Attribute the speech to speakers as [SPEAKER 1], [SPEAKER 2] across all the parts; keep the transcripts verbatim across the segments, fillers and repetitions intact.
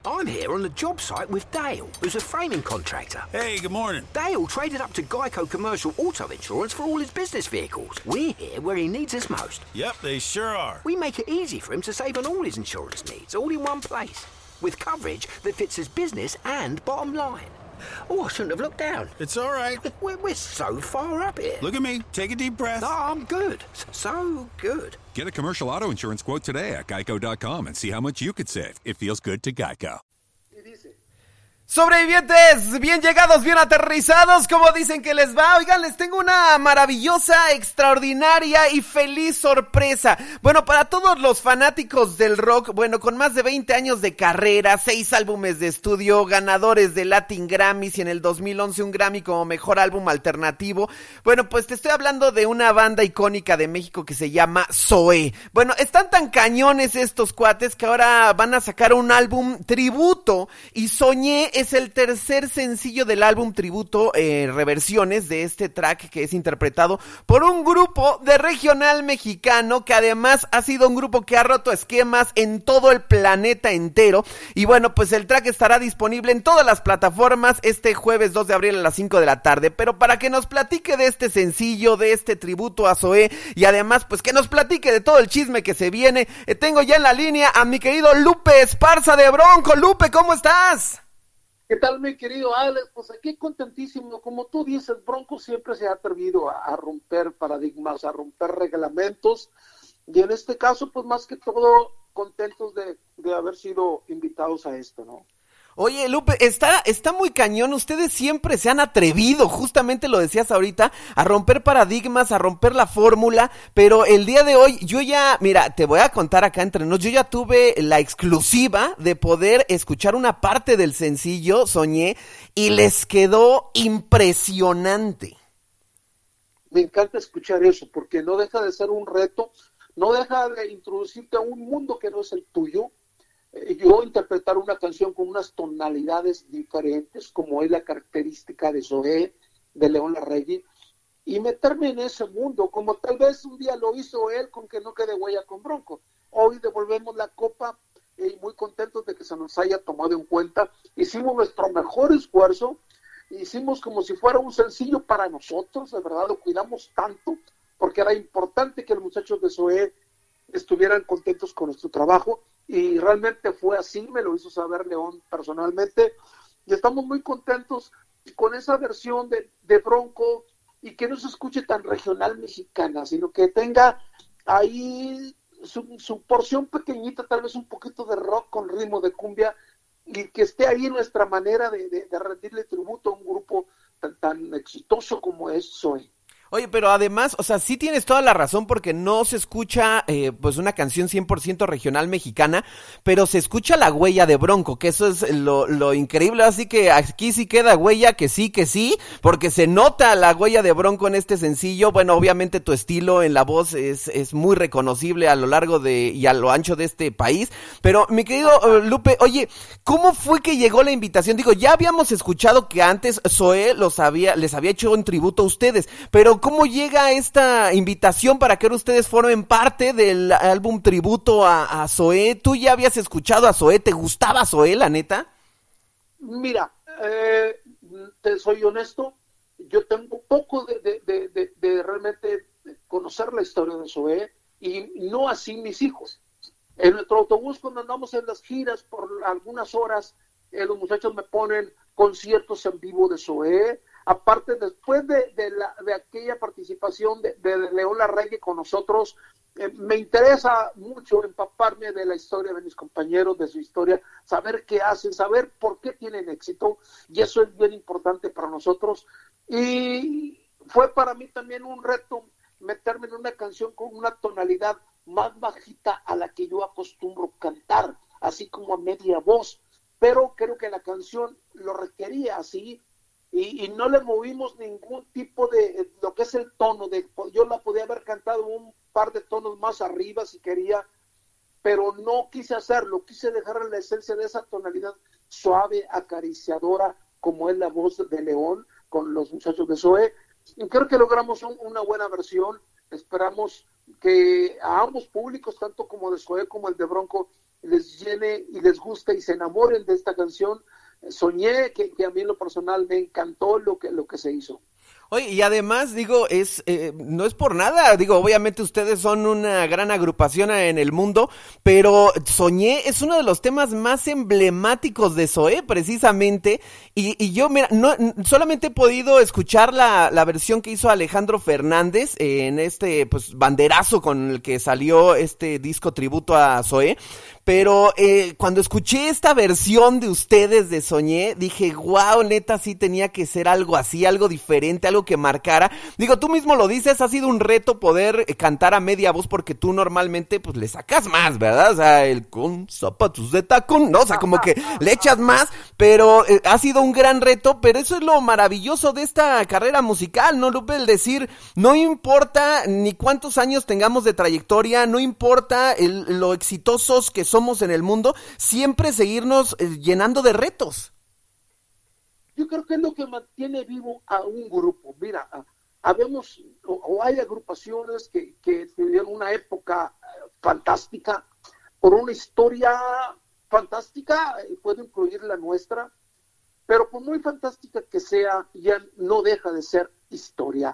[SPEAKER 1] I'm here on the job site with Dale, who's a framing contractor.
[SPEAKER 2] Hey, good morning.
[SPEAKER 1] Dale traded up to Geico Commercial Auto Insurance for all his business vehicles. We're here where he needs us most.
[SPEAKER 2] Yep, they sure are.
[SPEAKER 1] We make it easy for him to save on all his insurance needs, all in one place, with coverage that fits his business and bottom line. Oh, I shouldn't have looked down.
[SPEAKER 2] It's all right.
[SPEAKER 1] We're, we're so far up here.
[SPEAKER 2] Look at me. Take a deep breath.
[SPEAKER 1] No, I'm good. So good.
[SPEAKER 3] Get a commercial auto insurance quote today at geico dot com and see how much you could save. It feels good to Geico.
[SPEAKER 4] Sobrevivientes, bien llegados, bien aterrizados, como dicen que les va. Oigan, les tengo una maravillosa, extraordinaria y feliz sorpresa. Bueno, para todos los fanáticos del rock, bueno, con más de veinte años de carrera, seis álbumes de estudio, ganadores de Latin Grammys y en el dos mil once un Grammy como mejor álbum alternativo. Bueno, pues te estoy hablando de una banda icónica de México que se llama Zoé. Bueno, están tan cañones estos cuates que ahora van a sacar un álbum tributo y Soñé es el tercer sencillo del álbum tributo, eh, reversiones de este track que es interpretado por un grupo de regional mexicano que además ha sido un grupo que ha roto esquemas en todo el planeta entero. Y bueno, pues el track estará disponible en todas las plataformas este jueves dos de abril a las cinco de la tarde. Pero para que nos platique de este sencillo, de este tributo a Zoé y además pues que nos platique de todo el chisme que se viene, eh, tengo ya en la línea a mi querido Lupe Esparza de Bronco. Lupe, ¿cómo estás?
[SPEAKER 5] ¿Qué tal, mi querido Alex? Pues aquí contentísimo. Como tú dices, Bronco siempre se ha atrevido a, a romper paradigmas, a romper reglamentos. Y en este caso, pues más que todo, contentos de, de haber sido invitados a esto, ¿no?
[SPEAKER 4] Oye, Lupe, está, está muy cañón, ustedes siempre se han atrevido, justamente lo decías ahorita, a romper paradigmas, a romper la fórmula, pero el día de hoy yo ya, mira, te voy a contar acá entre nos, yo ya tuve la exclusiva de poder escuchar una parte del sencillo, Soñé, y les quedó impresionante.
[SPEAKER 5] Me encanta escuchar eso, porque no deja de ser un reto, no deja de introducirte a un mundo que no es el tuyo. Yo interpretar una canción con unas tonalidades diferentes, como es la característica de Zoé, de León Larregui, y meterme en ese mundo, como tal vez un día lo hizo él con Que no quede huella con Bronco. Hoy devolvemos la copa y muy contentos de que se nos haya tomado en cuenta. Hicimos nuestro mejor esfuerzo, hicimos como si fuera un sencillo para nosotros, de verdad lo cuidamos tanto, porque era importante que los muchachos de Zoé estuvieran contentos con nuestro trabajo, y realmente fue así, me lo hizo saber León personalmente, y estamos muy contentos con esa versión de, de Bronco, y que no se escuche tan regional mexicana, sino que tenga ahí su, su porción pequeñita, tal vez un poquito de rock con ritmo de cumbia, y que esté ahí nuestra manera de, de, de rendirle tributo a un grupo tan, tan exitoso como es Zoé.
[SPEAKER 4] Oye, pero además, o sea, sí tienes toda la razón porque no se escucha eh, pues una canción cien por ciento regional mexicana, pero se escucha la huella de Bronco, que eso es lo, lo increíble, así que aquí sí queda huella, que sí, que sí, porque se nota la huella de Bronco en este sencillo. Bueno, obviamente tu estilo en la voz es, es muy reconocible a lo largo de y a lo ancho de este país, pero mi querido uh, Lupe, oye, ¿cómo fue que llegó la invitación? Digo, ya habíamos escuchado que antes Zoé los había, les había hecho un tributo a ustedes, pero ¿cómo llega esta invitación para que ustedes formen parte del álbum tributo a, a Zoé? ¿Tú ya habías escuchado a Zoé? ¿Te gustaba Zoé, la neta?
[SPEAKER 5] Mira, eh, te soy honesto, yo tengo poco de, de, de, de, de realmente conocer la historia de Zoé, y no así mis hijos. En nuestro autobús, cuando andamos en las giras por algunas horas, eh, los muchachos me ponen conciertos en vivo de Zoé. Aparte, después de, de, la, de aquella participación de, de León Larregui con nosotros, eh, me interesa mucho empaparme de la historia de mis compañeros, de su historia, saber qué hacen, saber por qué tienen éxito, y eso es bien importante para nosotros. Y fue para mí también un reto meterme en una canción con una tonalidad más bajita a la que yo acostumbro cantar, así como a media voz, pero creo que la canción lo requería así. Y, y no le movimos ningún tipo de, lo que es el tono, de yo la podía haber cantado un par de tonos más arriba si quería, pero no quise hacerlo, quise dejar la esencia de esa tonalidad suave, acariciadora, como es la voz de León con los muchachos de Zoé. Y creo que logramos un, una buena versión. Esperamos que a ambos públicos, tanto como de Zoé como el de Bronco, les llene y les guste y se enamoren de esta canción. Soñé, que, que a mí en lo personal me encantó lo que, lo que se hizo.
[SPEAKER 4] Oye, y además, digo, es eh, no es por nada, digo, obviamente ustedes son una gran agrupación en el mundo, pero Soñé es uno de los temas más emblemáticos de Zoé, precisamente, y, y yo, mira, no solamente he podido escuchar la, la versión que hizo Alejandro Fernández eh, en este, pues, banderazo con el que salió este disco tributo a Zoé, pero eh, cuando escuché esta versión de ustedes de Soñé, dije, wow, neta, sí tenía que ser algo así, algo diferente, algo que marcara. Digo, tú mismo lo dices, ha sido un reto poder eh, cantar a media voz porque tú normalmente, pues, le sacas más, ¿verdad? O sea, el con zapatos de tacón, ¿no? O sea, como que le echas más, pero eh, ha sido un gran reto, pero eso es lo maravilloso de esta carrera musical, ¿no, Lupe? El decir, no importa ni cuántos años tengamos de trayectoria, no importa el, lo exitosos que somos en el mundo, siempre seguirnos eh, llenando de retos.
[SPEAKER 5] Yo creo que es lo que mantiene vivo a un grupo. Mira, habemos o, o hay agrupaciones que, que tuvieron una época fantástica, por una historia fantástica, puede incluir la nuestra, pero por muy fantástica que sea, ya no deja de ser historia.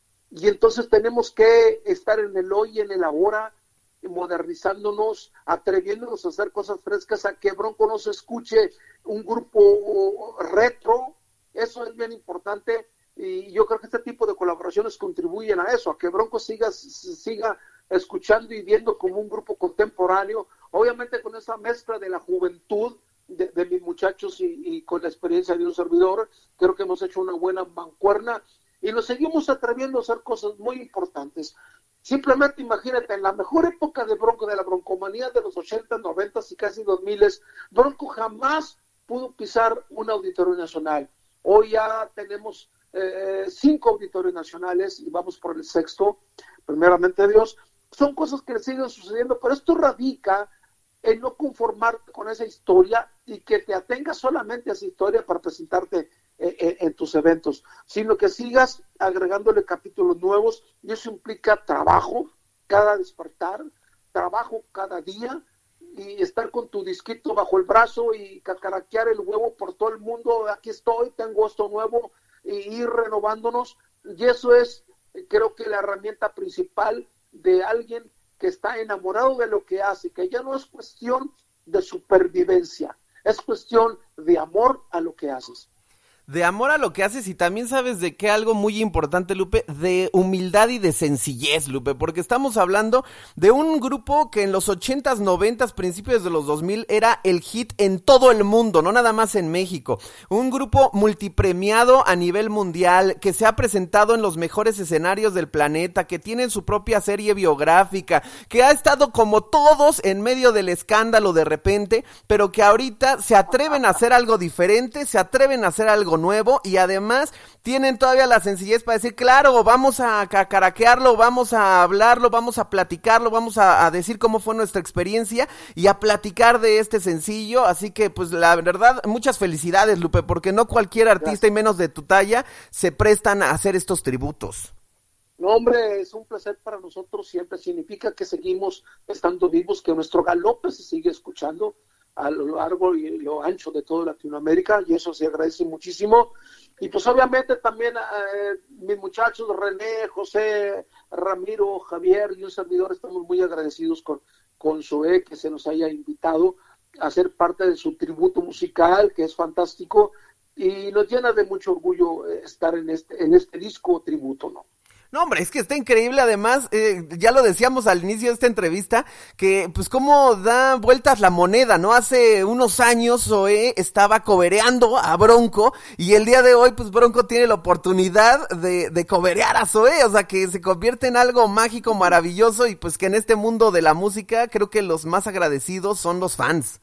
[SPEAKER 5] Y entonces tenemos que estar en el hoy y en el ahora, modernizándonos, atreviéndonos a hacer cosas frescas, a que Bronco no se escuche un grupo retro. Eso es bien importante, y yo creo que este tipo de colaboraciones contribuyen a eso, a que Bronco siga, siga escuchando y viendo como un grupo contemporáneo, obviamente con esa mezcla de la juventud de, de mis muchachos y, y con la experiencia de un servidor. Creo que hemos hecho una buena mancuerna y nos seguimos atreviendo a hacer cosas muy importantes. Simplemente imagínate, en la mejor época de Bronco, de la broncomanía de los ochenta, noventa y casi dos mil, Bronco jamás pudo pisar un auditorio nacional. Hoy ya tenemos eh, cinco auditorios nacionales y vamos por el sexto, primeramente Dios. Son cosas que le siguen sucediendo, pero esto radica en no conformarte con esa historia y que te atengas solamente a esa historia para presentarte En, en tus eventos, sino que sigas agregándole capítulos nuevos, y eso implica trabajo cada despertar, trabajo cada día, y estar con tu disquito bajo el brazo y cacaraquear el huevo por todo el mundo. Aquí estoy, tengo esto nuevo, y ir renovándonos, y eso es, creo que la herramienta principal de alguien que está enamorado de lo que hace, que ya no es cuestión de supervivencia, es cuestión de amor a lo que haces.
[SPEAKER 4] De amor a lo que haces, y también sabes de qué, algo muy importante, Lupe, de humildad y de sencillez, Lupe, porque estamos hablando de un grupo que en los ochentas, noventas, principios de los dos mil era el hit en todo el mundo, no nada más en México. Un grupo multipremiado a nivel mundial, que se ha presentado en los mejores escenarios del planeta, que tiene su propia serie biográfica, que ha estado como todos en medio del escándalo de repente, pero que ahorita se atreven a hacer algo diferente, se atreven a hacer algo nuevo, y además tienen todavía la sencillez para decir, claro, vamos a cacaraquearlo, vamos a hablarlo, vamos a platicarlo, vamos a, a decir cómo fue nuestra experiencia y a platicar de este sencillo. Así que, pues, la verdad, muchas felicidades, Lupe, porque no cualquier artista, y menos de tu talla, se prestan a hacer estos tributos.
[SPEAKER 5] No, hombre, es un placer para nosotros siempre. Significa que seguimos estando vivos, que nuestro galope se sigue escuchando a lo largo y lo ancho de toda Latinoamérica, y eso se agradece muchísimo. Y pues obviamente también eh, mis muchachos René, José, Ramiro, Javier y un servidor estamos muy agradecidos con, con Zoé, que se nos haya invitado a ser parte de su tributo musical, que es fantástico, y nos llena de mucho orgullo estar en este, en este disco tributo, ¿no?
[SPEAKER 4] No, hombre, es que está increíble. Además, eh, ya lo decíamos al inicio de esta entrevista, que pues cómo da vueltas la moneda, ¿no? Hace unos años Zoé estaba cobereando a Bronco, y el día de hoy pues Bronco tiene la oportunidad de, de coberear a Zoé, o sea que se convierte en algo mágico, maravilloso, y pues que en este mundo de la música creo que los más agradecidos son los fans.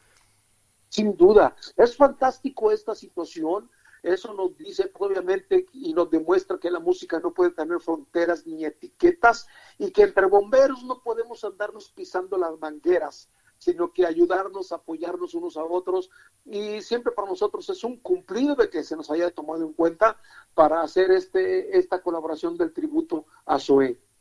[SPEAKER 5] Sin duda, es fantástico esta situación. Eso nos dice, obviamente, y nos demuestra que la música no puede tener fronteras ni etiquetas, y que entre bomberos no podemos andarnos pisando las mangueras, sino que ayudarnos, apoyarnos unos a otros, y siempre para nosotros es un cumplido de que se nos haya tomado en cuenta para hacer este esta colaboración del tributo a Zoé.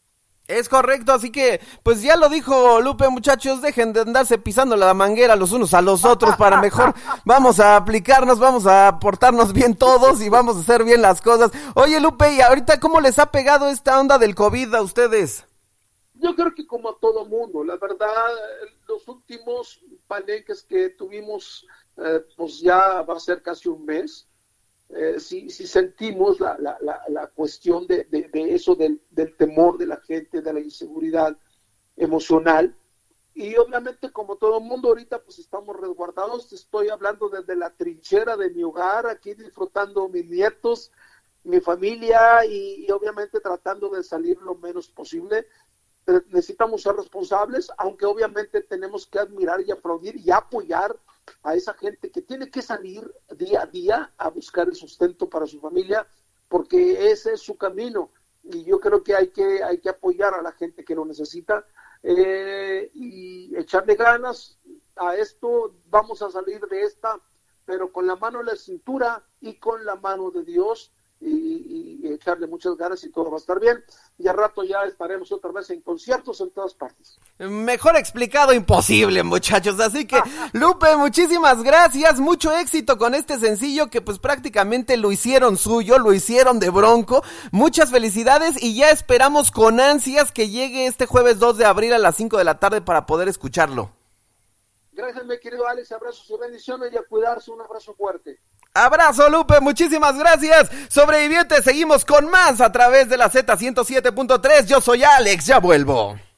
[SPEAKER 4] Es correcto, así que, pues ya lo dijo Lupe, muchachos, dejen de andarse pisando la manguera los unos a los otros para mejor vamos a aplicarnos, vamos a portarnos bien todos y vamos a hacer bien las cosas. Oye, Lupe, ¿y ahorita cómo les ha pegado esta onda del COVID a ustedes?
[SPEAKER 5] Yo creo que como a todo mundo, la verdad, los últimos palenques que tuvimos, eh, pues ya va a ser casi un mes. Eh, si, si sentimos la, la, la, la cuestión de, de, de eso, del, del temor de la gente, de la inseguridad emocional, y obviamente como todo el mundo ahorita pues estamos resguardados. Estoy hablando desde la trinchera de mi hogar, aquí disfrutando mis nietos, mi familia, y, y obviamente tratando de salir lo menos posible. Eh, necesitamos ser responsables, aunque obviamente tenemos que admirar y aplaudir y apoyar a esa gente que tiene que salir día a día a buscar el sustento para su familia, porque ese es su camino, y yo creo que hay que, hay que apoyar a la gente que lo necesita, eh, y echarle ganas a esto. Vamos a salir de esta, pero con la mano en la cintura y con la mano de Dios, y, y, y echarle muchas ganas y todo va a estar bien, y al rato ya estaremos otra vez en conciertos en todas partes.
[SPEAKER 4] Mejor explicado imposible, muchachos, así que Lupe, muchísimas gracias, mucho éxito con este sencillo que pues prácticamente lo hicieron suyo, lo hicieron de Bronco, muchas felicidades y ya esperamos con ansias que llegue este jueves dos de abril a las cinco de la tarde para poder escucharlo.
[SPEAKER 5] Gracias, mi querido Alex, abrazos y bendiciones y a cuidarse, un abrazo fuerte.
[SPEAKER 4] Abrazo, Lupe, muchísimas gracias. Sobrevivientes, seguimos con más a través de la Z ciento siete punto tres. Yo soy Alex, ya vuelvo.